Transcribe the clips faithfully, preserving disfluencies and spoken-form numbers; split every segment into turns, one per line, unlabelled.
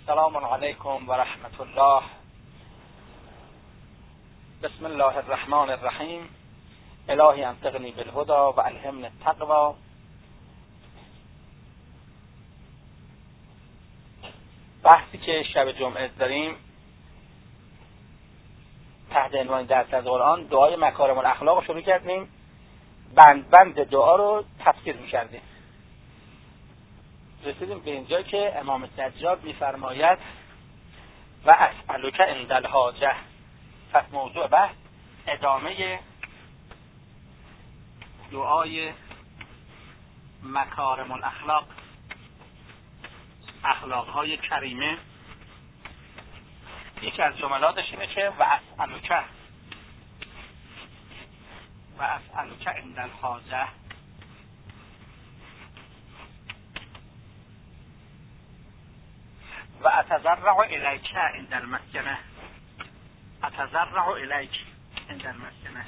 السلام علیکم و رحمت الله. بسم الله الرحمن الرحیم. الهی انطقنی بالهدى و الهمنی التقوی. بحثی که شب جمعه داریم تحت عنوان درس از قرآن، دعای مکارم الاخلاق رو شروع کردیم. بند بند دعا رو تفسیر می‌کردیم. رسیدیم به اینجا که امام سجاد می‌فرماید و اسألک عند الحاجه. پس موضوع بحث ادامه دعای مکارم الاخلاق، اخلاق‌های کریمه. یکی از جملاتش اینه که و اسألک و اسألک عند الحاجه، و اتضرع الیک عند المسکنه، اتضرع الیک عند المسکنه.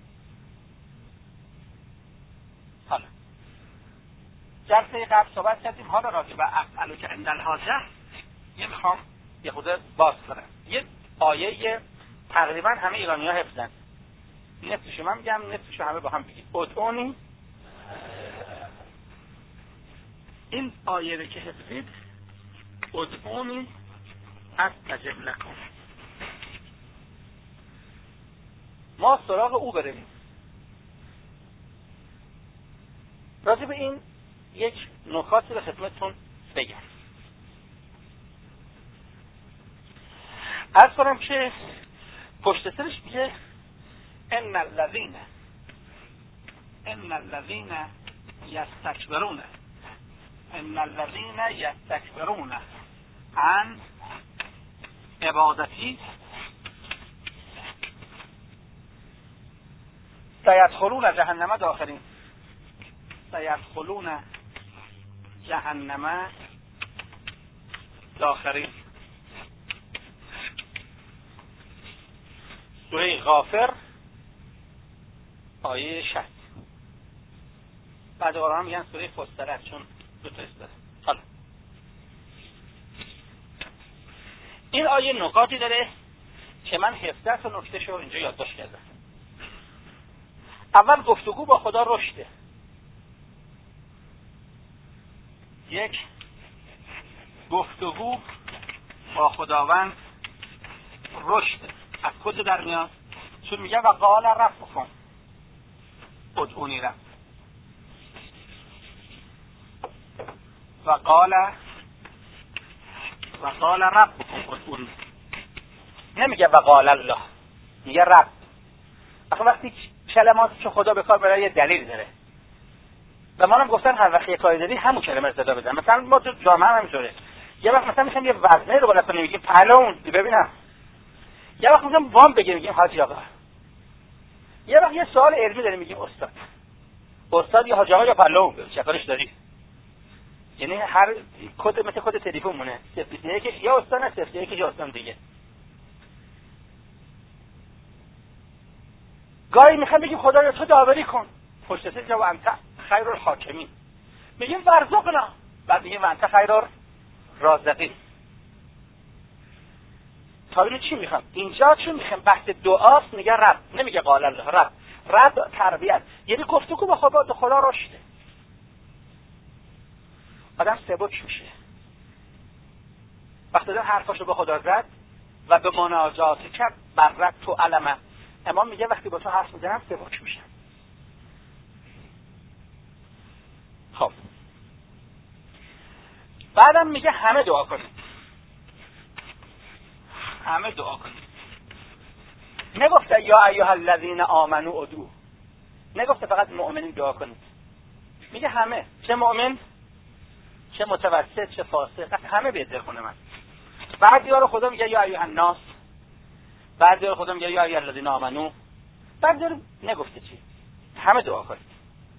حالا جلسه قبل صحبت کردیم، حالا راجع به اسألک عند الحاجه یه میخوام یه خود باز کنم. یه آیه تقریبا همه ایرانی ها حفظن، نصفشو من میگم نصفشو همه با هم بگید. ادعونی، این آیه رو که حفظید، ادعونی استجب لکم، ما سراغ او بریم. راجع به این یک نکاتی رو خدمتتون بگم. عرض کنم که پشت سرش میگه ان الذین ان الذین یستکبرون ان الذین یستکبرون عن عبادتی سیدخلون جهنم داخرین، سیدخلون جهنم داخرین. سوره غافر آیه شصت. بعد قرآن میگن سوره فصلت، چون دو تا است. حالا این آیه نکاتی داره که من هفده تا نکتهشو اینجا یادداشت کردم. اول گفتگو با خدا رشده. یک گفتگو با خداوند رشده. از کجا در میاد؟ چون میگه و قال ربکم ادعونی رب، و قال و قال ربکم ادعونی، نمیگه و قال الله، میگه رب. آخه وقتی کلماتی که خدا به کار برای یه دلیل داره و ما هم گفتن هر وقت یه کاری داری همون کلمه صدا بزن. مثلا ما تو جامعه هم همینطوره، یه وقت مثلا میشم یه وزنه رو بالا کنیم میگیم پهلوان ببینم، یه وقت میگم وام بگیم میگیم حاجی آقا، یه وقت یه سوال علمی داریم میگیم استاد. استاد یا حاجی آقا یا پهلوان، چه کارش داری؟ یعنی هر کد مثل کد تلفن مونه، صفر یک یا استاد نه صفر یک یا استاد دیگه. گاهی میخوام بگیم خدایا تو داوری کن، پشت سر جو انت خیر الحاکمین، میگیم ورزقنا، بعد میگیم انت خیر الرازقین. تا اینو چی میخوام؟ اینجا چون میخوام بحث دعاست، میگه رب، نمیگه قال الله. رب رب تربیت، یعنی گفتگو با خدا، با خدا رشده. آدم سبک میشه وقتی آدم حرفاشو به خدا زد و به مناجات کرد. برک تو علمه، امام میگه وقتی با تو حرف میزنم سبک میشم. خب بعدم میگه همه دعا کنید، همه دعا کنید. نگفته یا ایها الذین آمنوا ادعوا، نگفته فقط مؤمنین دعا کنید، میگه همه، چه مؤمن چه متوسط چه فاسق، همه به در خونه من. بعضی ها رو خدا میگه یا ایها الناس، بعضی ها رو خدا میگه یا ایها الذین آمنوا، بعضی ها رو نگفته چی، همه دعا کنید.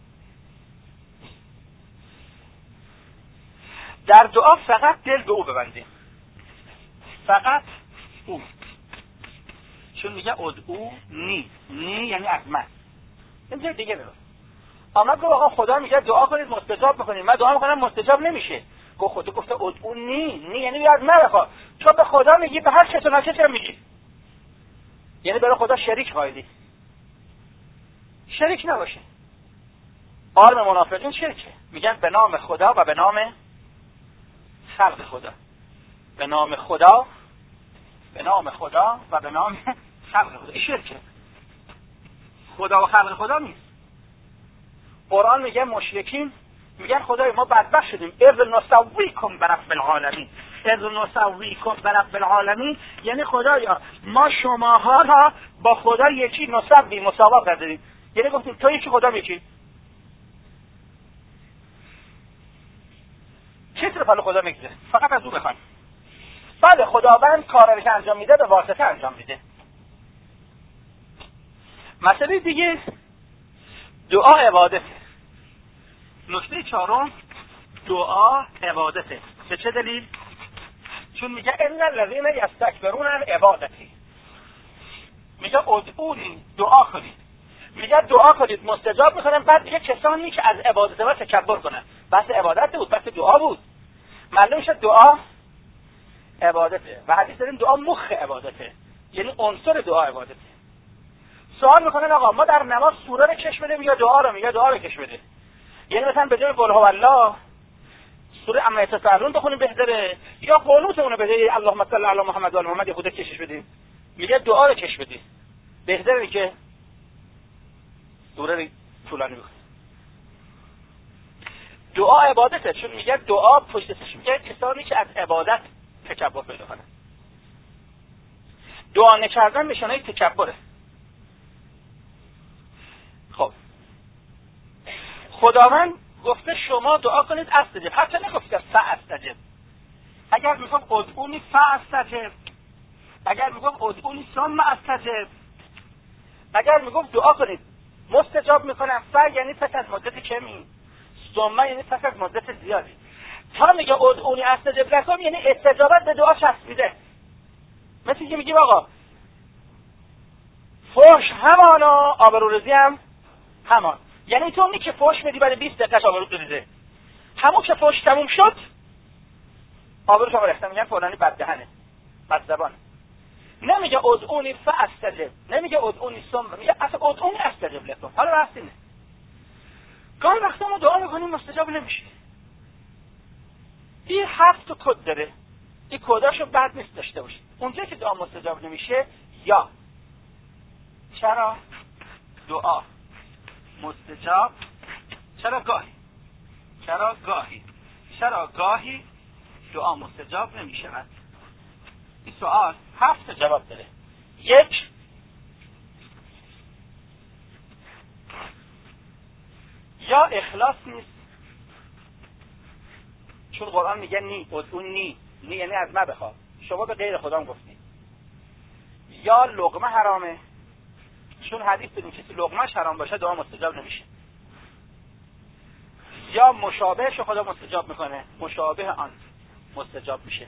در دعا فقط دل به او ببندیم، فقط او، چون میگه ادعو نی، نی یعنی از من. این جای دیگه برو آمد گفت آقا خدا میگه دعا کنید مستجاب بکنید، من دعا میکنم مستجاب نمیشه. گفت خدا گفته ادعونی، نی یعنی از من بخواه. چون به خدا میگی به هر کس و نکس هم میگی، یعنی برای خدا شریک قائلی. شریک نباشه. عالم منافقین شرکه، میگن به نام خدا و به نام خلق خدا، به نام خدا به نام خدا و به نام خلق خدا. این شرکه، خدا و خلق خدا نیست. قرآن میگه مشرکین میگن خدای ما بدبخت شدیم، اذ نسویکم برب العالمین، اذ نسویکم برب العالمین یعنی خدایا ما شماها را با خدا یکی نسوی مساوا کردیم، یعنی گفتیم تو یکی خدا یکی. چیزی رو پلو خدا میگذاره، فقط از او بخوایم. بله خداوند کاری که انجام میده به واسطه انجام میده. مسئله دیگه دعا عبادته. نکته چهارم دعا عبادته. به چه دلیل؟ چون میگه ان الذین یستکبرون عن عبادتی، میگه ادعونی، دعا کنید. میگه دعا کنید مستجاب میکنم. بعد میگه کسانی که از عبادت ما تکبر کنن. بحث عبادت بود، بحث دعا بود. معلوم شد دعا عبادته و حدیث داریم دعا مخ عبادته، یعنی عنصر دعا عبادته. سوال میکنن آقا ما در نماز سوره رو کش بدیم یا دعا رو؟ میگه دعا رو کش بده. یعنی مثلا به جای قل هو الله سوره اما یتساءلون بخونیم بهتره، یا قنوت اون رو بده اللهم صل علی محمد و آل محمد خودت کشش بدیم. میگه دعا رو کش بدی، بهتره که سوره رو طولانی بخونی. دعا عبادته، چون میگه دعا پشتش میگه کسانی که از عبادت تکبر پیدا کنن. دعا نکردن نشانه تکبره. خب خداوند گفته شما دعا کنید استجب، حتی نگفته فاستجب. اگر میگم ادعونی فاستجب، اگر میگم ادعونی ثم استجب، اگر میگم دعا کنید مستجاب میکنم، ف یعنی پس از مدت کمی، ثم یعنی پس از مدت زیادی. تا میگه ادعونی استجب لکم یعنی استجابت به دعا چسبیده. مثل اینکه میگیم آقا فوش همانا آبروریزی هم همان، یعنی تو اونی که فوش میدی بعد بیست دقیقه آبرو بریزه، همون که فوش تموم شد آبرو شما رفتن، میگن فلانی بددهنه بدزبانه. نمیگه ادعونی فاستجب، نمیگه ادعونی ثم، میگه اصلا ادعونی استجب لکم. حالا بحث اینه گاهی وقتا ما دعا میکنیم مستجاب نمیشه. این هفت کد داره، این کداشو بد نیست داشته باشید. اونجا که دعا مستجاب نمیشه یا چرا دعا مستجاب، چرا گاهی، چرا گاهی، چرا گاهی دعا مستجاب نمیشه. این سوال هفت جواب داره. یک، یا اخلاص نیست، چون قرآن میگه نی، ادعون نی، نی یعنی از من بخواه، شما به غیر خدا هم گفتی. یا لقمه حرامه، چون حدیث داریم کسی لقمهش حرام باشه دعا مستجاب نمیشه. یا مشابهش خدا مستجاب میکنه، مشابه آن مستجاب میشه.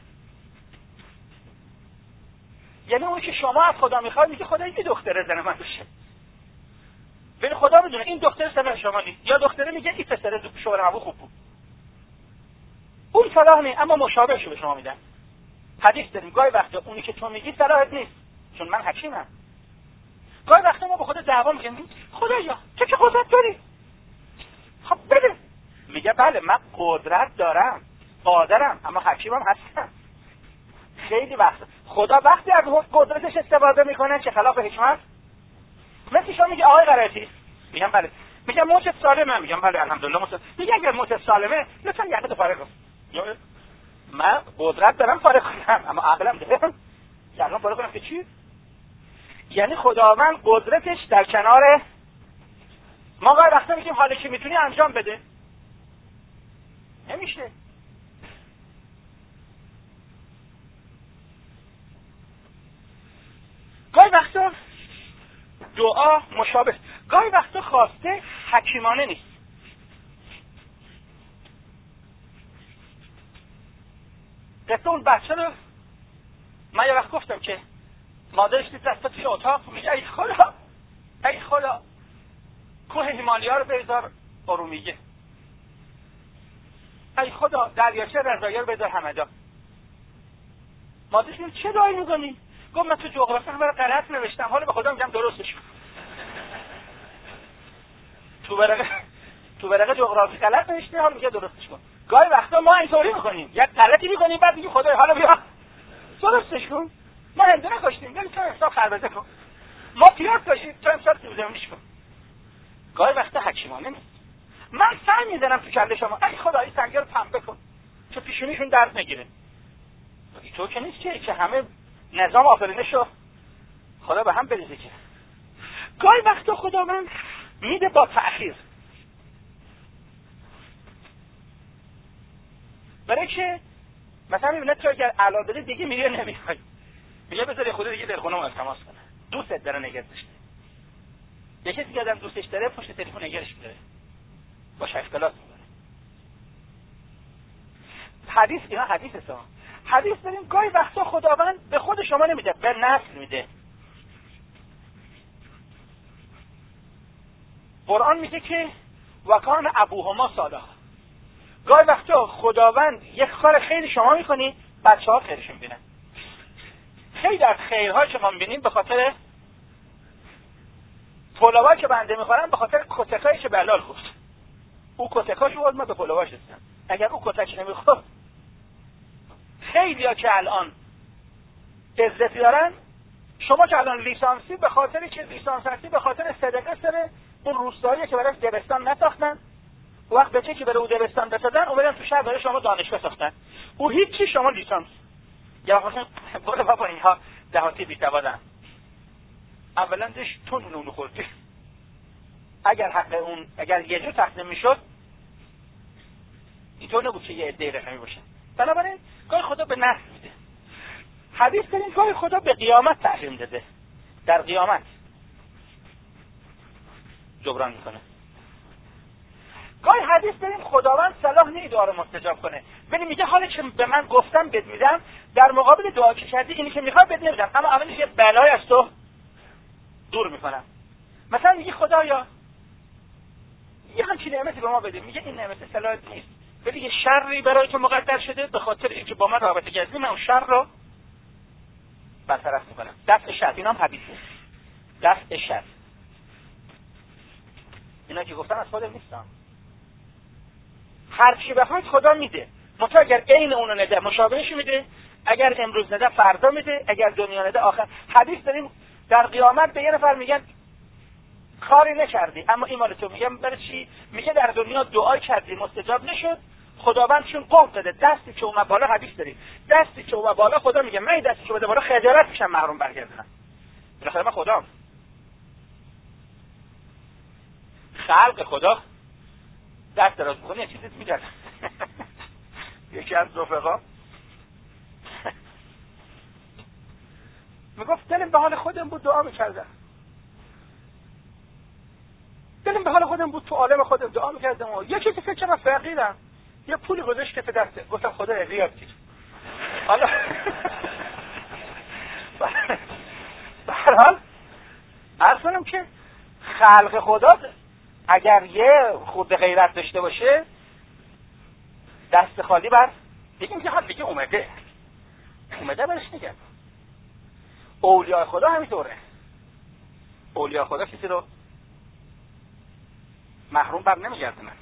یعنی اون که شما از خدا میخواد میگه خدا این دختره زن من بشه، ولی خدا میدونه این دختر سر شما نیست. یا دختره میگه این پسر شوهر ابو خوب بود، اون صلاح نیست اما مشابهشو به شما میدن. حدیث داریم گاهی وقتا اونی که تو میگی صلاحت نیست، چون من حکیمم. گاهی وقتا ما به خدا دعوا میکنیم خدایا تو که قدرت داری، خب بده. میگه بله من قدرت دارم، قادرم، اما حکیمم هستم. خیلی وقت خدا وقتی از قدرتش استفاده میکنه که خلاف حکمت، مثل شما میگه آقای غلطی، میگم بله، میگم موت سالمه، میگم بله الحمدلله موت. میگه اگر موت سالمه لطفا یقه فارغ کن. من قدرت دارم فارغ کنم اما عقلم دارم یقه فارغ کنم که چی؟ یعنی خداوند قدرتش در کنار ما. گاهی وقتا میگیم حالا که میتونی انجام بده، نمیشه. گاهی وقتا دعا مشابه، گاهی وقتا خواسته حکیمانه نیست. قصه اون بچه رو من یه وقت گفتم که مادرش دید دسته توی اتاق، میگه ای خدا ای خدا کوه هیمالیا رو بذار ارومیه. ای خدا دریاچه رضایی رو بذار همجا. مادرش میگه چه دعایی میکنی؟ گفت من تو جغرافی برای غلط نوشتم، حالا به خدا میگم درستش کن. تو ورقه تو ورقه جغرافی غلط نوشته، حالا میگه درستش کن. گاهی وقتا ما اینطوری میکنیم، یک غلطی میکنیم بعد میگیم خدای حالا بیا درستش کن. ما هنده نکاشتیم، یعنی تو حساب خربزه کن. ما پیاز کاشتیم، تو حساب سیبزمینیش کن. گاهی وقتا حکیمانه نیست. من سعی میزنم تو کله شما ای خدا این سنگا رو پنبه کن چون پیشونیشون درد نگیره. تو که نیست که که همه نظام آفرینشو خدا به هم بریزه. که گاهی وقتا خدا من میده با تأخیر، برای که مثلا میبینه تو اگر علاوه داری دیگه میگه نمیخوای، میگه بذار خدا دیگه دلخونه رو التماس کنه، دوستت داره نگه داشته. یکی دیگه آدم دوستش داره پشت تلفن نگرش می‌داره، با شکلات می‌کنه. حدیث اینا حدیث است. حدیث داریم گاهی وقتا خداوند به خود شما نمیده، به نسل میده. قرآن میگه که وکان ابوهما صالحا. گاهی وقتا خداوند یک کار خیلی شما میکنی، بچه‌ها خیرشون میبینن. خیلی از خیرها شما میبینیم به خاطر پلوایی که بنده میخورن، به خاطر کتکایی که بلال گفت. او کتکاش بود، ما به پلواش هستم. اگر او کتک نمیخورد، خیلی ها که الان عزت دارن، شما که الان لیسانسی به خاطر که لیسانس هستی به خاطر صدقه سره اون روستایی که برای دبستان نساختن، وقت بچه که برای او دبستان بسازن اومدن تو شهر برای شما دانشگاه ساختن. او هیچی، شما لیسانس. یا مثلا برو بابا اینها دهاتی بی‌سوادن. اولا دش تون نون خوردی. اگر حق اون اگر یه جو تقسیم میشد اینطور نبود که یه عده رقمی باشه. بنابراین گاهی خدا به نسل میده. حدیث داریم گاهی خدا به قیامت تعلیم داده، در قیامت جبران میکنه. گاهی حدیث داریم خداوند صلاح نیست دعا رو مستجاب کنه، ولی میگه حالا که به من گفتم بد میدم، در مقابل دعا که کردی اینی که میخوای بد نمیدم، اما اولش یه بلای از تو دور میکنم. مثلا میگه خدایا یه همچین نعمتی به ما بده، میگه این نعمت صلاح نیست، ولی یه شری برای تو مقدر شده، به خاطر اینکه با من رابطه کردی من اون شر رو برطرف میکنم. دفع شر، اینا هم حدیثه. دفع شر اینا که گفتم از خودم نیستم. هر چی بخواید خدا میده. منتها اگر عین اونو نده مشابهش میده، اگر امروز نده فردا میده، اگر دنیا نده آخر. حدیث داریم در قیامت به یه نفر میگن کاری نکردی اما این مال تو. میگم برای چی؟ میگه در دنیا دعای کردی مستجاب نشد، خداوند چون قوم داده دستی که اومد بالا. حدیث داریم دستی که اومد بالا خدا میگه من دستی که اومد بالا خجالت میشم محروم برگردم. بالاخره من خدام. خلق خدا دست دراز میکنه یه چیزی میگرد. یکی از رفقا میگفت دلم به حال خودم بود دعا میکردم، دلم به حال خودم بود تو عالم خودم دعا میکردم و یکی که فکر من فقیرم یه پولی گذاشت کف دسته، گفتم خدا ریاض گیر. حالا به هر حال عرض کنم که خلق خدا اگر یه خود غیرت داشته باشه دست خالی بر بگیم که حال بگه اومده اومده برش نگم. اولیاء خدا همینطوره. اولیاء خدا کسی رو محروم بر نمیگردنن.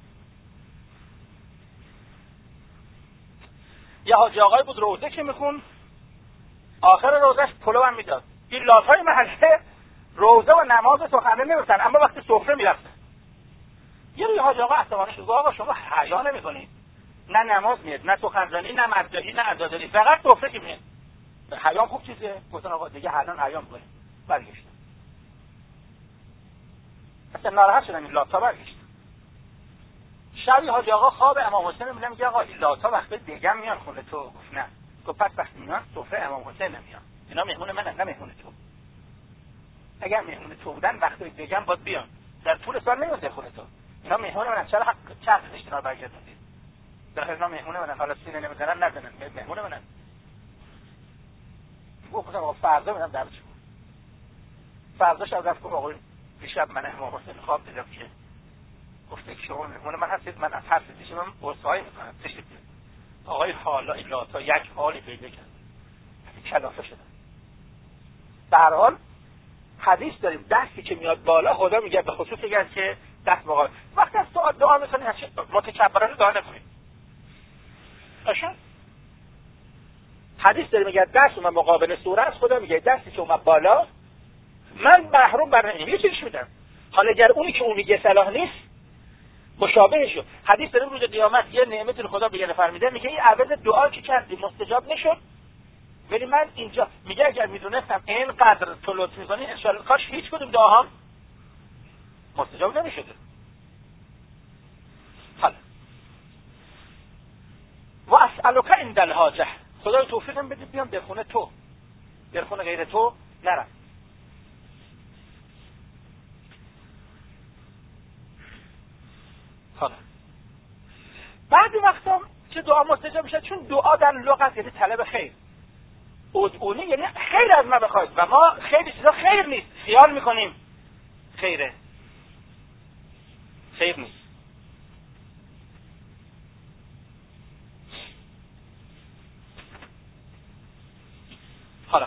یه حاجی آقای بود روزه که میخون، آخر روزش پلو هم میداد. این لاتهای محله روزه و نماز سخنه نمیرسن، اما وقتی سفره میرفتن. یه روی حاجی آقا عصبانی شد، آقا شما حیا نمیکنید، نه نماز میاد، نه سخنرانی، نه مددی، نه عزاداری، فقط سفره که میاد. حیا خوب چیزه. گفتن آقا دیگه الان حیا میکنیم. برگشتن. اصلا ناراحت شدن این لاتا. برگشتن. شبی حاجی آقا خواب امام حسین میبینه، میگه آقا این لاتا وقت دیگه میان خونه تو. گفت نه. گفت پس وقتی میان سفره امام حسین نمیان، اینا مهمون منن نه مهمون تو. اگر مهمون تو بودن وقتی دیگه باید بیان، در طول سال نمیاد خونه تو. اینا مهمون منن، چرا حق چرخ اشتنا برگردید؟ در اینا مهمون منن، حالا سینه نمیزنن نزنن، مهمون منن. گفت آقا فردا میرم درش. فردا شب رفت گفت آقا دیشب من امام حسین خواب دیدم که گفته که شما مهمون من هستید، من از هر چیزی من عذرخواهی میکنم. تشریف بیارید. آقای حالا ایلا تا یک حالی پیدا کرد، کلافه شدن. در هر حال حدیث داریم دستی که میاد بالا خدا میگه به خصوص اگر که دست مقابل وقتی از دعا دعا میکنی متکبرانه دعا نکنید. اشان حدیث داریم میگه دست اومد مقابل سوره است، خدا میگه دستی که اومد بالا من محروم بر نمیدم، یه چیزش میدم. حالا اگر اونی که اون میگه صلاح نیست مشابهش شد. حدیث داریم روز قیامت یه نعمت خدا به یه نفر میده، میگه این عوض دعا که کردی مستجاب نشد، ولی من اینجا میگه اگر میدونستم اینقدر تو لطف میکنی ان شاء الله کاش هیچ کدوم دعاهام مستجاب نمیشده. حالا و اسالک عند الحاجه، خدا توفیقم بده بیام در خونه تو، در خونه غیر تو نرم. حالا بعضی وقتا چه دعا مستجاب میشه، چون دعا در لغت یعنی طلب خیر. ادعونی یعنی خیر از ما بخواید و ما خیلی چیزا خیر نیست، خیال میکنیم خیره، خیر نیست. حالا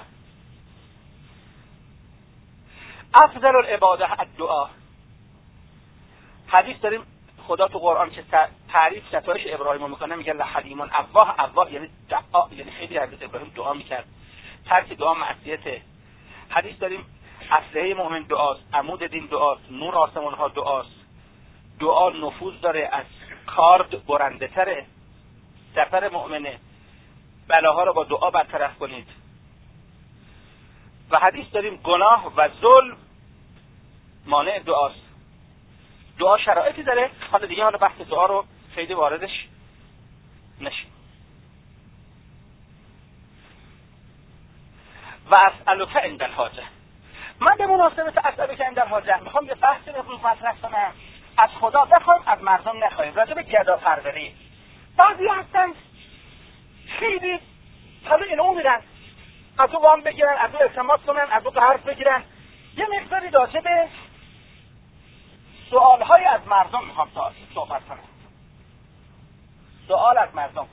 افضل العباده الدعا. حدیث داریم خدا تو قرآن که تعریف ستایش ابراهیم رو میکنه میگه لحلیمون اواه. اواه یعنی دعا، یعنی خیلی حضرت ابراهیم دعا میکرد. ترک دعا معصیته. حدیث داریم اسلحه مؤمن دعاست، عمود دین دعاست، نور آسمان ها دعاست. دعا نفوذ داره، از کارد برنده تره. سفر مؤمنه، بلاها رو با دعا برطرف کنید. و حدیث داریم گناه و ظلم مانع دعاست. دعا شرایطی داره، حالا دیگه حالا بحث دعا رو خیلی واردش نشیم. و اسالک عند الحاجه. من به مناسبت اسالک عند الحاجه میخوام یه بحث رو مطرح کنم. از خدا بخوایم، از مردم نخوایم. راجع به گداپروری. بعضی هستن خیلی حالا اینو اون میرن از او وام بگیرن، از او التماس کنن، از او حرف بگیرن. یه مقداری راجع به سوالهای از مردم میخوام صحبت کنم. سوال از مردم.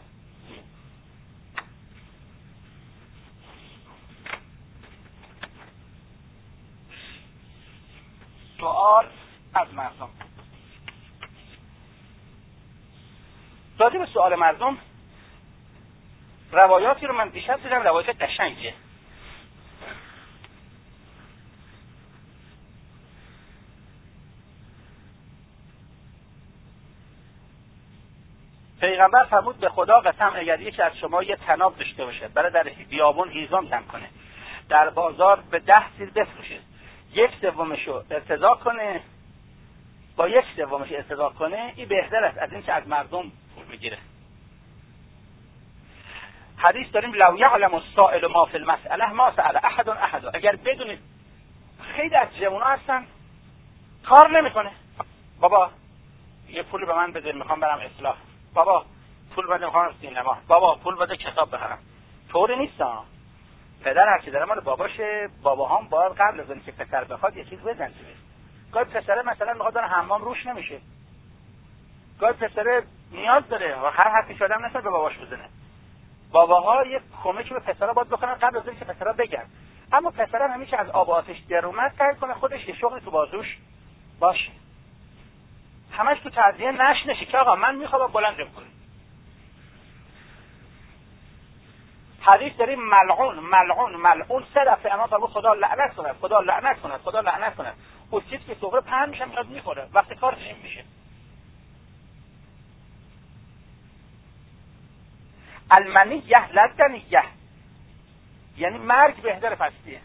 سوال از مردم. راجع به سوال مردم روایاتی رو من دیشب دیدم، روایات قشنگیه. پیغمبر فرمود به خدا قسم اگر یکی از شما یه طناب داشته باشه برای در بیابون هیزم جمع کنه، در بازار به ده سیر بفروشه، یک سومشو ارتضا کنه، با یک سومش ارتضا کنه، این بهتر است از این که از مردم پول بگیره. حدیث داریم لو یعلم السائل ما فی المسأله ما سأل احد احد. اگر بدونید خیلی از جوونا هستن کار نمیکنه، بابا یه پولی به من بده میخوام برم اصلاح، بابا پول بده میخوام سینما، بابا پول بده کتاب بخرم. طوری نیست ها. پدر هر چی داره مال باباشه. باباهام باید قبل از اینکه پسر بخواد یه چیز بزنه. گاهی پسره مثلا میخواد بره حمام روش نمیشه، گاهی پسره نیاز داره و هر حرفی شدم نشه به باباش بزنه. باباها یه کمکی به پسرها باید بکنن قبل از اینکه پسرها بگن. اما پسرم همیشه از آب و آتش در اومد سعی کنه خودش یه شغلی تو بازوش باشه، همش تو تعزیه نش نشه که آقا من میخوام بلندم کنم. حدیث داریم ملعون ملعون ملعون سه دفعه اما فرمود خدا لعنت کنه، خدا لعنت کنه، خدا لعنت کنه. اون چیزی که سفره پهن میشه میاد میخوره وقتی کارش این میشه. المنیه لدنیه یعنی مرگ بهتر پستیه.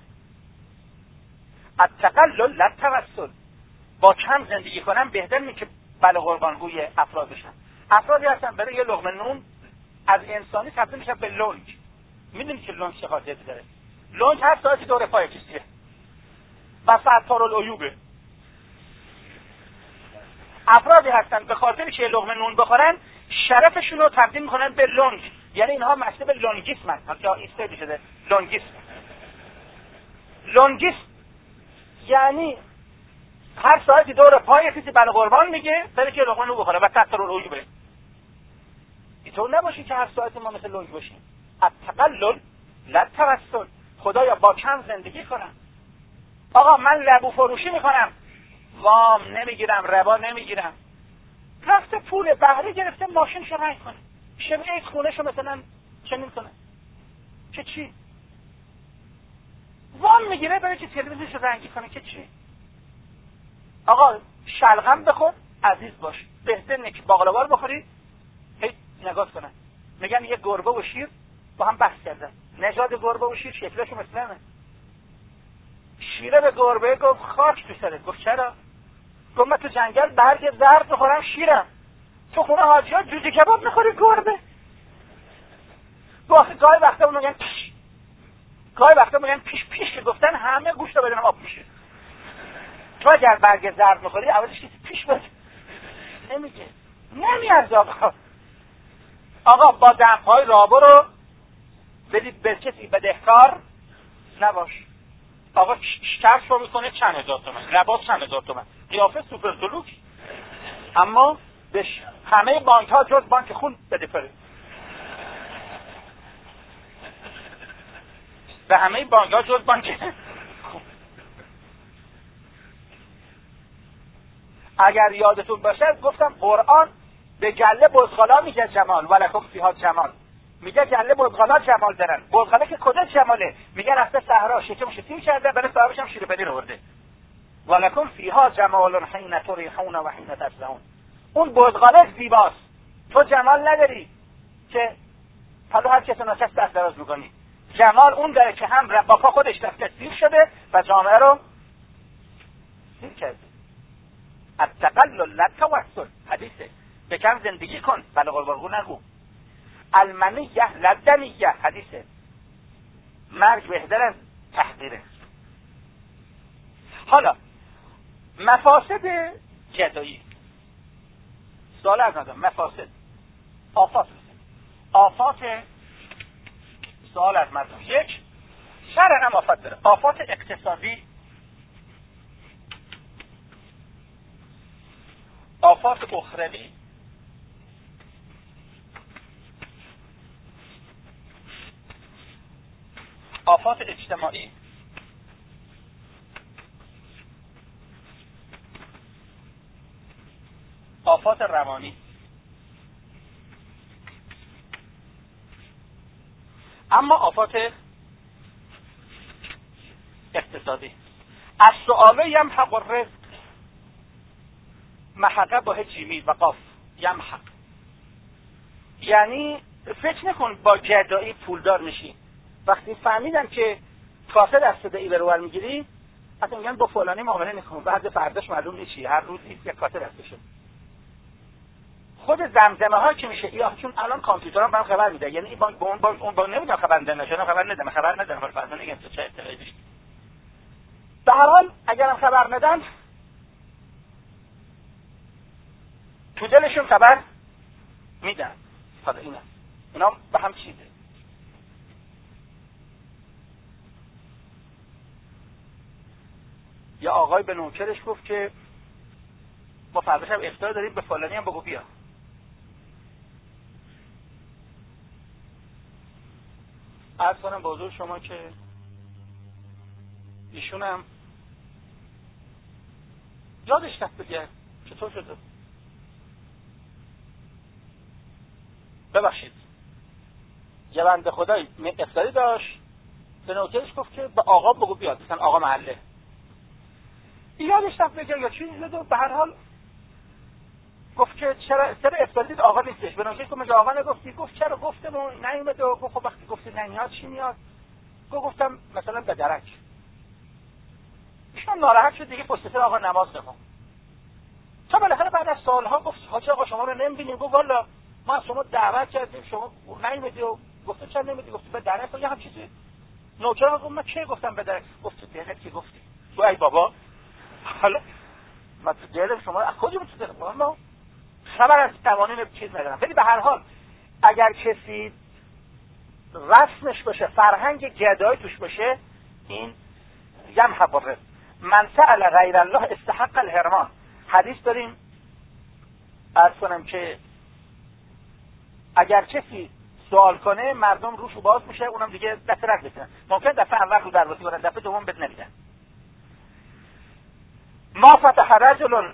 التقلل للتوسل، با کم زندگی کنم بهتر نیست که بله قربانگوی افراد بشن. افرادی هستن برای یه لقمه نون از انسانی تبدیل میشن به لنگ. میدونید که لنگ چه خاصیتی داره؟ لنگ هر ساعتی دور پای کسیه و ستار العیوبه. افرادی هستن به خاطر که لقمه نون بخورن شرفشون رو تبدیل میکنن به لنگ، یعنی اینها مشروب لنگیسم هستن یا ایستادی شده لنگیسم. لنگیسم یعنی هر ساعتی دور پای کسی بله قربان میگه بره که لقمه نون بخوره و تحت رو روی بره. اینطور نباشی که هر ساعت ما مثل لنگ باشیم. التقلل لا توسل. خدایا با کم زندگی کنم. آقا من لبو فروشی میکنم، وام نمیگیرم، ربا نمیگیرم. رفته پول بهره گرفته ماشینشو رنگ کنه، شبیه خونهشو مثلا چنین کنه که چی؟ وام میگیره برای که تلویزیونشو رنگی کنه که چی؟ آقا شلغم بخور، عزیز باش. بهتر که باقلوار بخوری هی نگاه کنن. میگن یه گربه و شیر با هم بحث کردن. نژاد گربه و شیر شکلشون مثل همه. شیره به گربه گفت خاک تو سرت. گفت چرا؟ گفت من تو جنگل برگ زرد میخورم شیرم، تو خونه حاجی ها جوجه کباب میخوری گربه. گاهی وقتا میگن پیش، گاهی وقتا میگن پیش پیش که گفتن همه گوشت رو بدن آب میشه. تو اگر برگ زرد میخوری اولش کسی پیش بده نمیگه، نمیارز آقا. آقا با دمپای رابو رو بدید به کسی بدهکار نباش. آقا شکرش رو میکنه چند هزار تومن، لباس چند هزار تومن، قیافه سوپر دلوکس، اما به همه بانک ها جز بانک خون بده پره. به همه بانک ها جز بانک خون. اگر یادتون باشه گفتم قرآن به گله بزغالا میگه جمال ولکم فیها جمال. میگه گله بزغالا جمال دارن. بزغاله که کجا جماله؟ میگه رفته صحرا شکمش تیم کرده برای صاحبش هم شیر پنیر آورده. ولکم فیها جمال حین تریحون و حین تسرحون. اون بزغاله زیباست، تو جمال نداری که حالا هر کسی نشست دست دراز میکنی. جمال اون داره که هم با پا خودش دست سیر شده و جامعه رو سیر کرده. التقلل لا توسل. حدیثه به کم زندگی کن بله قربانگو نگو. المنیه لدنیه. حدیثه مرگ بهتر از تحقیره. حالا مفاسد جدایی. سوال از ندارم. مفاسد آفات آفات سوال از مردم. یک، شرع هم آفات داره. آفات اقتصادی، آفات اخروی، آفات اجتماعی، آفات روانی. اما آفات اقتصادی، السؤال یمحق الرزق. محقه با جیمی و قاف، یمحق. یعنی فکر نکن با گدایی پولدار میشی. وقتی فهمیدن که کاسه دست دهی به روبر میگیری، اصلا میگن با فلانی معامله نکن، بعد فرداش معلوم نیست هر روز یک کاسه دستشه. خود زمزمه ها که میشه یا چون الان کامپیوترها برام خبر میده، یعنی این بانک با اون بانک اون بانک نمیدونم خبر میدن نشون خبر ندادم خبر ندادم ولی فرضاً میگم تو چه اطلاعی داشتی. به هر حال اگرم خبر ندن تو دلشون خبر میدن. حالا اینا اینا به هم چیزه. یا آقای به نوکرش گفت که ما فردا شب افطار داریم به فلانی هم بگو بیا. عرض کنم به حضور شما که ایشون هم یادش رفت بگه چطور شده. ببخشید یه بنده خدایی افطاری داشت، به نوکرش گفت که به آقا بگو بیاد، مثلا آقا محله. یادش رفت بگه یا چیزی زد. به هر حال گفت که چرا سر افطاری آقا نیستش. به نوکرش گفت آقا نگفتی؟ گفت چرا گفتم و نیومده. و گفت خب وقتی گفتی نمیاد چی میاد؟ گفت گفتم مثلا به درک. ایشون ناراحت شد دیگه، پشت سر آقا نماز بخون. تا بالاخره بعد از سالها گفت حاج آقا شما رو نمیبینیم. گفت والا ما از شما دعوت کردیم شما نیومدی و گفتم چرا نمیدی؟ گفت به درک. یا هم چیزی. نوکر گفت من کی گفتم به درک؟ گفت دقیقاً کی گفتی؟ تو ای بابا حالا ما تو دل شما از کجا تو دل ما خبر از قوانین چیز ندارم. ولی به هر حال اگر کسی رسمش باشه، فرهنگ گدایی توش باشه، این یمحق الرزق. من سأل غیر الله استحق الحرمان. حدیث داریم عرض کنم که اگر کسی سوال کنه مردم روشو باز میشه، اونم دیگه دست رد بزنن. ممکن دفعه اول رو دروازه کنن، دفعه دوم بد نمیدن. ما فتح رجل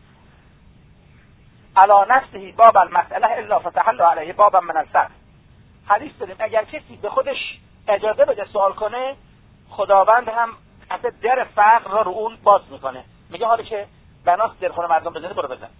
علی نفسه باب المسئله الا فتح الله علیه بابا من الفقر. حدیث داریم اگر کسی به خودش اجازه بده سوال کنه، خداوند هم اصلا در فقر را رو اون باز میکنه. میگه حالی که بناس در خونه مردم بزنه برو بزن.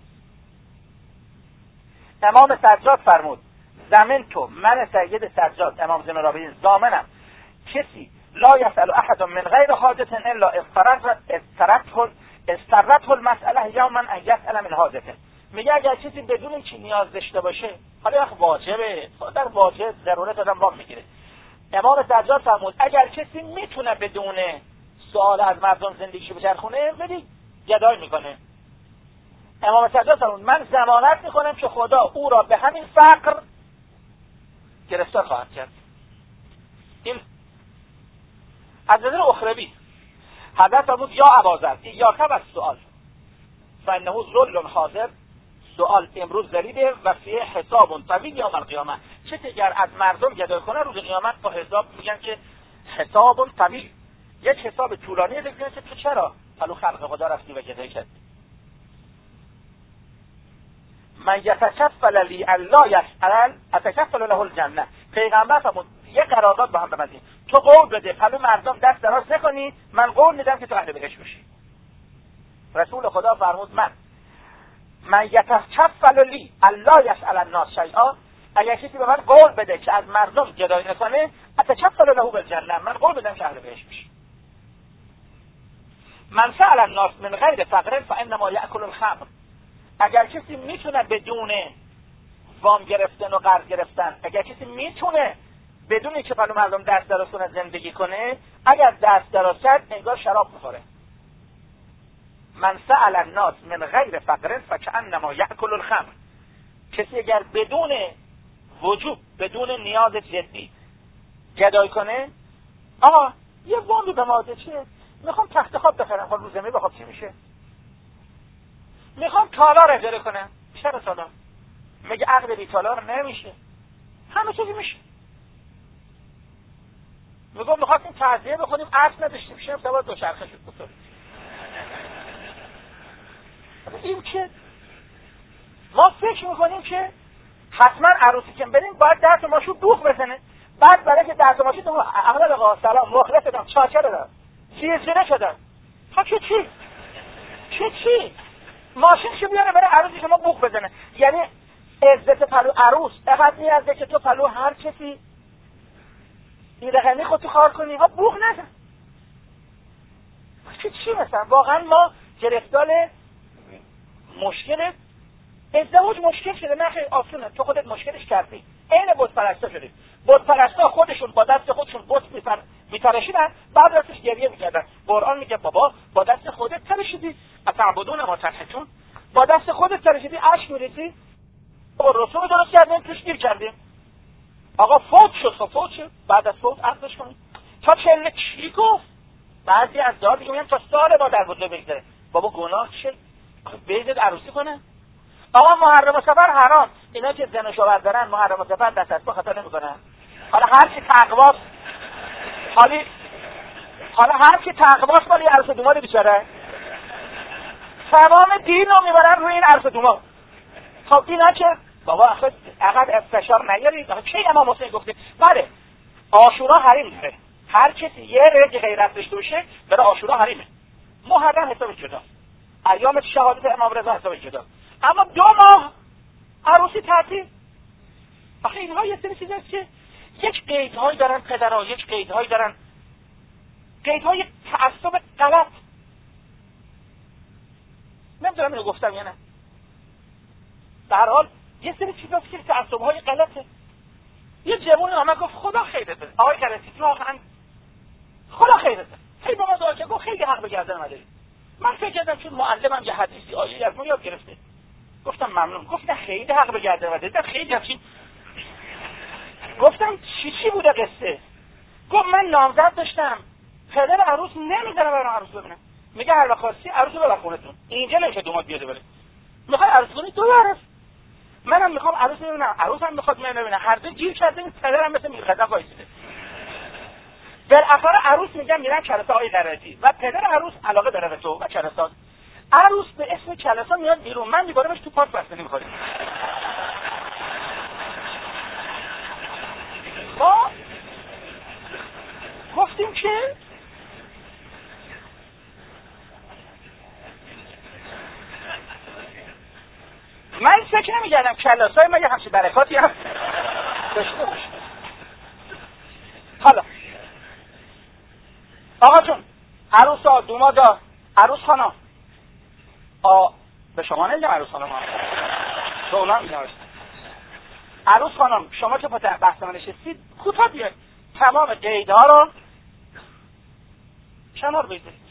امام سجاد فرمود زمین تو من سید سجاد امام زین العابدین ضامنم کسی لا یسأل احد من غیر حاجت الا استرته استرته المسئله یوما ان یسأل من حاجته. میگه اگر کسی بدون اینکه نیاز داشته باشه، حالا وقت واجبه، در واجب ضرورت آدم وام میگیره. امام سجاد فرمود اگر کسی میتونه بدون سوال از مردم زندگیشو بچرخونه، بدی گدای میکنه. امام سجاد فرمود من ضمانت میکنم که خدا او را به همین فقر گرفتار خواهد کرد. این از نظر اخروی حضرت فرمود یا اباذر ایاک السؤال فانه ذل حاضر. سوال امروز ذلیله و فیه حساب طویل یوم القیامه. چه اگر از مردم گدای کنه روز قیامت با حساب میگن که حساب طویل، یک حساب طولانی دیگه که تو چرا حالا خلق خدا رفتی و گدای کردی. من یتکفل لی الا یسأل اتکفل له الجنه. پیغمبر فرمود یه قرارداد با هم ببندیم، تو قول بده پلو مردم دست دراز نکنی، من قول میدم که تو اهل بهشت بشی. رسول خدا فرمود من من یتکفل لی الا یسأل الناس شیئا. اگر کسی به من قول بده که از مردم گدایی نکنه، اتکفل له بالجنه، من قول بدم که اهل بهشت بشی. من سأل الناس من غیر فقر فانما یأکل الخمر. اگر کسی میتونه بدون وام گرفتن و قرض گرفتن، اگر کسی میتونه بدون اینکه پلو مردم دست دراز کنه زندگی کنه، اگر دست دراز کرد انگار شراب میخوره. من سأل الناس من غیر فقر فکأنما یأکل الخمر. کسی اگر بدون وجوب، بدون نیاز جدی گدای کنه، آقا یه وامی به ما چیه؟ میخوام تخت خواب بخرم، خب رو زمین بخواب چی میشه؟ میخوام تالار اجاره کنم، چرا تالار؟ میگه عقد بی تالار نمیشه، همه چیزی میشه. میگم میخواستیم تعزیه بخونیم، عصر نداشتیم، شب سوار دو چرخه شد بسار. این که ما فکر میکنیم که حتما عروسی که بریم باید درس ماشو دوخ بزنه، بعد برای که درس ماشو دوخ احمد آقا سلام مخلص شدم، چاچه دادم، چیزینه شدم. ها چه چی؟ چه چی؟ ماشینشو بیاره برای عروسی شما بوق بزنه. یعنی عزت پلو عروس احد نیازه که تو پلو هر کسی این رقمی خود تو خار کنی، ها بوق نزن. چه چی مثلا؟ واقعا ما گرفتار مشکل ازدواج مشکل شده. نه خیلی آسونه، تو خودت مشکلش کردی. عین بت پرستا شدید. بت پرستا خودشون با دست خودشون بت میتراشیدن، بعد ازش گریه میکردن. قرآن میگه بابا با دست خودت تراشیدی، اتعبدون ما تنحتون، با دست خودت تراشیدی، اشک میریزی. با رسوم درست کردیم، توش گیر کردیم. آقا فوت شد، فوت شد، بعد از فوت عقدش کنیم. تا چله چی گفت؟ بعضی از دار میگن تا سال با در وجود بگذره. بابا گناه چه؟ بیزید عروسی کنه؟ آقا محرم و سفر حرام. اینا که زن و شوهر دارن محرم و سفر دست از پا خطا نمیکنن. حالا هر کی تقواست، حالی حالا هر کی تقواست مالی عروس دوماد بیچاره. تمام دین رو میبرن روی این عروس دوماد. خب اینا که بابا اخواد اقل استشار نیارید. چه امام حسین گفته؟ بله عاشورا حریم داره. هر کسی یه رگ غیرت داشته باشه برای عاشورا حریمه. محرم حساب جدا، ایام شهادت امام رضا حساب جدا. اما دو ماه عروسی تعطیل. آخه اینها یه سری چیزاست که یک قیدهایی دارن پدرها، یک قیدهایی دارن، قیدهای تعصب غلط. نمیدونم اینو گفتم یا نه. در حال یه سری چیزاست که تعصبهای غلطه. یه جوونی آمد گفت خدا خیرت بده. آقای کرسی واقعا خدا خیرت بده. خیلی با ما دعا کرد، گفت خیلی حق به گردن من داری. من فکر کردم چون معلمم یه حدیثی آیه‌ای از ما یاد گرفته. گفتم ممنون. گفت خیلی حق به گردن من داری. خیلی همچین. گفتم چی چی بوده قصه؟ گفت من نامزد داشتم، پدر عروس نمیذاره برای عروس ببینن، میگه هر وقت خواستی عروس رو ببر خونتون، اینجا نمیشه دومات بیاده بره. میخوای عروس کنی تو عروس، منم میخوام عروس ببینم، عروسم میخواد من ببینه، هر دو گیر کردیم، پدرم مثل میرخدا وایسیده. بالاخره عروس میگن میرن کلاسه های درجی و پدر عروس علاقه داره به تو و کلاسات. عروس به اسم کلاسا میاد بیرون، من میبارمش تو پارک بستنی میخوریم. ما گفتیم که من فکر نمی‌کردم کلاسای ما یه همچین برکاتی هم داشته باشه. حالا آقا جون، عروسا، دومادا، عروس خانم، آ به شما نمیگم عروس خانم ها، به اونا میگم عروس خانم. شما که پاتر بحث من نشستید کوتاه بیاید تمام قیدها رو کنار بگذارید.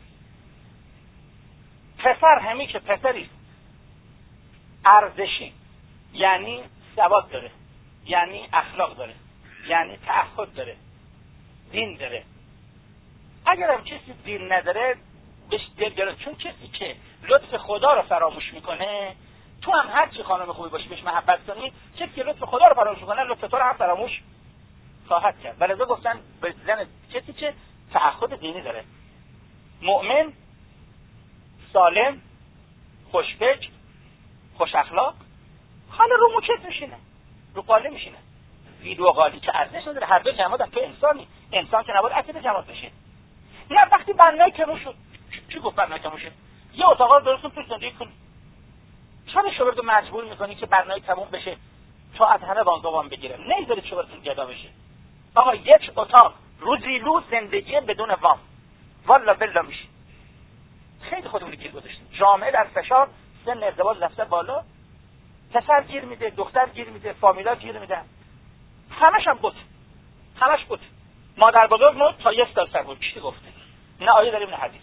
پسر همی که پسری ارزشی، یعنی سواد داره، یعنی اخلاق داره، یعنی تعهد داره، دین داره. اگر هم کسی دین نداره بهش دل داره، چون کسی که لطف خدا رو فراموش میکنه، تو هم هر چی خانم خوبی باشی بهش محبت کنی، کسی که لطف خدا رو فراموش میکنه لطف تو رو هم فراموش خواهد کرد. ولی گفتن به زن کسی که تعهد دینی داره، مؤمن، سالم، خوشفکر، خوش اخلاق، حالا رو موکت میشینه، رو قاله میشینه. ویدو قالی که ارزش نداره، هر دو جماعت هم تو انسانی، انسان که نباید اصل جماعت بشه. نه وقتی بنای کمون شد، چی گفت بنای کمون شد؟ یه اتاق رو درست تو زندگی کن. چرا شما رو مجبور میکنی که بنای تموم بشه تا از همه وام دوام بگیره؟ نمیذارید شما رو گدا بشه. آقا یک اتاق روزی روز زندگی بدون وام، والا بلا میشه. خیلی خودمون گیر گذاشتیم. جامعه در فشار، سن ازدواج رفته بالا، پسر گیر میده، دختر گیر میده، فامیلا گیر میدن، همش هم بود، همش بود. مادر بزرگ مرد تا یک سال سر بود. چی گفته؟ نه آیه داریم نه حدیث.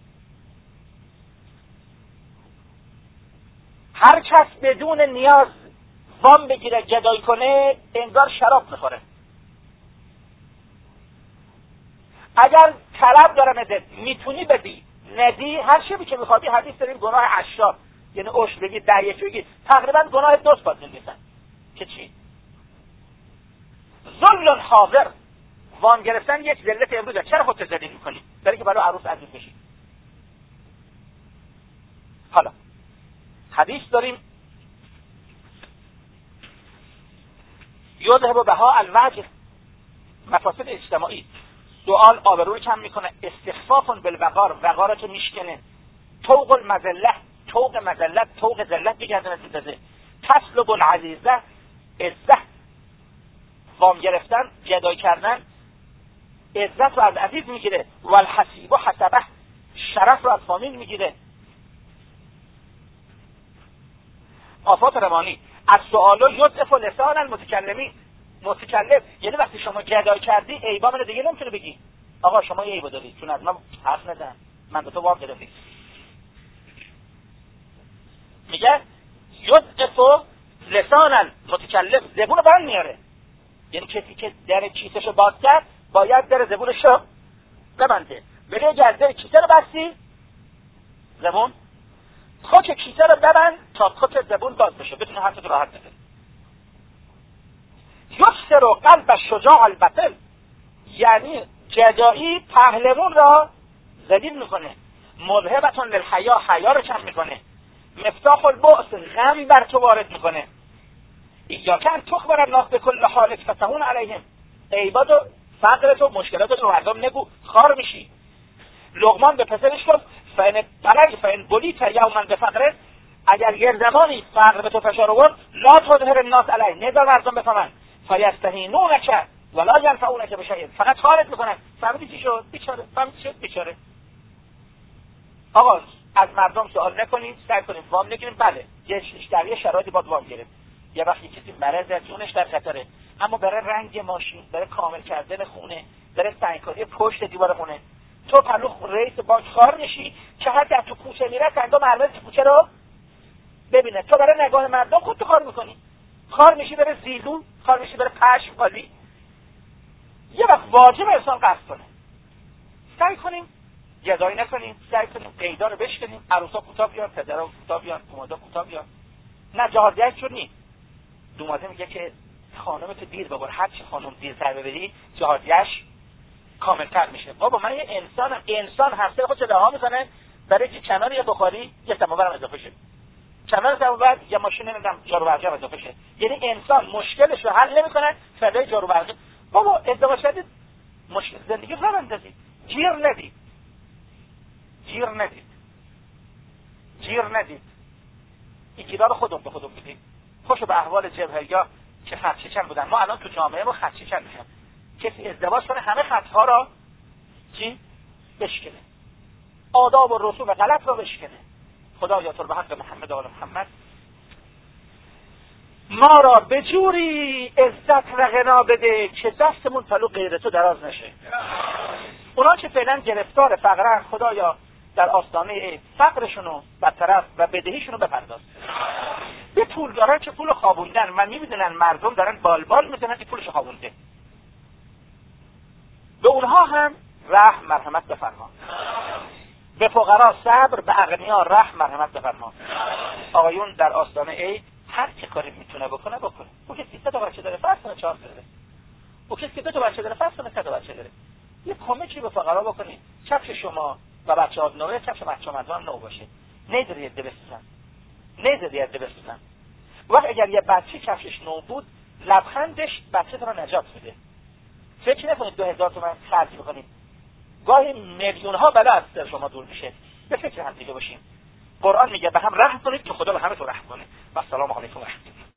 هر کس بدون نیاز وام بگیره گدایی کنه انگار شراب میخوره. اگر طلب دارم ازت میتونی بدی، ندی هر چیزی که میخوادی، حدیث داریم گناه عشار، یعنی اوش بگی ده یک بگی، تقریبا گناه دوست باید نمیسن که چی؟ ذل حاضر، وام گرفتن یک ذلت امروزه. چرا خودت ذلیل میکنی؟ برای که برای عروس عزیز بشی. حالا حدیث داریم یذهب بها الوجه، مفاسد اجتماعی، سوال آبرو رو کم میکنه، استخفاف بالوقار، وقارتو میشکنه، طوق المذله، طوق مذلت، طوق ذلت بگردن دیده، تسلب العزیزه، عزت، وام گرفتن، جدای کردن، عزت رو از عزیز میگیره، والحسیب و حسبه، شرف رو از فامیل میگیره. آفات روانی، از سوالو یضعف لسان المتکلمی، متکلم یعنی وقتی شما جدای کردی عیبا من دیگه نمیتونه بگی آقا شما یه عیبا داری، چون از من حرف نزن، من به تو وام گرفتم. میگه یضعف لسان المتکلم، زبون بند میاره. یعنی کسی که در کیسهشو باز کرد باید در زبونشو ببنده. ولی اگر در کیسه رو بستی، زبون خود کیسه رو ببند تا خود زبون باز بشه، بتونه حرفت رو راحت بزنی. یفسر و قلب شجاع البطل، یعنی جدایی پهلوان را ذلیل میکنه. مذهبتون للحیا، حیا رو کم میکنه. مفتاح البؤس، غم بر تو وارد میکنه. ایاک ان تخبر الناس بكل حالک فتهون علیهم، عیبات و فقرت و مشکلات رو مردم نگو، خار میشی. لقمان به پسرش گفت فین بلغ فین بلیت یوما بفقر، اگر یه زمانی فقر به تو فشار آورد لا تظهر الناس علیه، نذار مردم بفهمن، فیستهینونک ولا ینفعونک بشیء، فقط خارت میکنن. فهمیدی چی شد؟ بیچاره. فهمیدی شد؟ بیچاره. آقا از مردم سوال نکنید، سعی کنید وام نگیریم. بله جنش در یه شرایطی باید وام گیریم. یه وقتی کسی مرض جونش در خطره، اما برای رنگ ماشین، برای کامل کردن خونه، برای سنگکاری پشت دیوار خونه، تو پلو رئیس بانک خار میشی که هر کی تو کوچه میره صندوق مرمز تو کوچه رو ببینه، تو برای نگاه مردم خودت خار میکنی. خار میشی برای زیلو، خار میشی برای پشم قالی. یه وقت واجب انسان قصد کنه. سعی کنیم گدایی نکنیم، سعی کنیم قیدا رو بشکنیم، عروسا کوتاه بیان، پدرها کوتاه بیان، کمادا کوتاه بیان. نه جهادیت شد نی. دومازه میگه که خانمت دیر ببر، هر چی خانم دیرتر ببری جهادیش کاملتر میشه. بابا من یه انسانم، انسان همسر خودش رها میکنه برای که کنار یه بخاری یه سماورم اضافه شه، کنار سماور یه ماشین نمیدونم جارو برقی اضافه شه. یعنی انسان مشکلش رو حل نمیکنه فدای جارو برقی. بابا ازدواج کردید مشکل زندگی رو بندازید، گیر ندید، گیر ندید، گیر ندید. این گیرا رو خودمون به خودمون میدیم. خوشو به احوال جبهه‌ها که خدشه‌چن بودن. ما الان تو جامعه ما خدشه‌چن میشن. کسی ازدواج کنه همه خطها را چی بشکنه، آداب و رسوم غلط را بشکنه. خدایا تو به حق محمد و آل محمد ما را به جوری عزت و غنا بده که دستمون پلو غیر تو دراز نشه. اونا که فعلا گرفتار فقرن، خدایا در آستانه فقرشونو برطرف و بدهیشونو بپرداز. به پولدارن که پول خوابوندن، من میبینن مردم دارن بالبال میزنن که پولشو خوابونده، به اونها هم رحم مرحمت بفرما. به فقرا صبر، به اغنیا رحم مرحمت بفرما. آقایون در آستانه عید هر چه کاری میتونه بکنه بکنه. او کسی سه تا بچه داره فرض کنه چهار تا داره، او کسی دو تا بچه داره فرض کنه سه تا بچه داره. یه کمکی به فقرا بکنید. کفش شما و بچه‌ها نوه، کفش بچه‌ها مردم نو باشه. نذاری یه بسوزن، نذاری یه بسوزن. وقت اگر یه بچه کفشش نو بود، لبخندش بچه رو نجات میده. فکر نکنید دو هزار تومان خرج بکنید، گاهی میلیون ها بلا از سر شما دور میشه. به فکر هم دیگه باشیم. قرآن میگه به هم رحم کنید که خدا به همه تو رحم کنه. و السلام علیکم و رحمت الله.